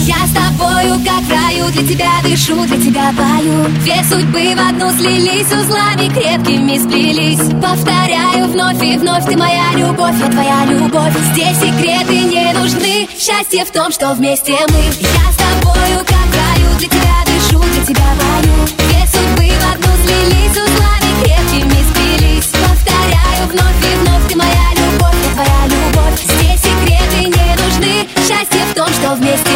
Я с тобою, как в раю, для тебя дышу, для тебя пою. Две судьбы в одну слились, узлами крепкими сплелись. Повторяю вновь и вновь, ты моя любовь, я твоя любовь. Здесь секреты не нужны, счастье в том, что вместе мы. Я с тобою, как в раю, для тебя дышу, для тебя пою. Две судьбы в одну слились, узлами крепкими сплелись. Повторяю вновь и вновь, ты моя любовь, я твоя любовь. Здесь секреты не нужны, счастье в том, что вместе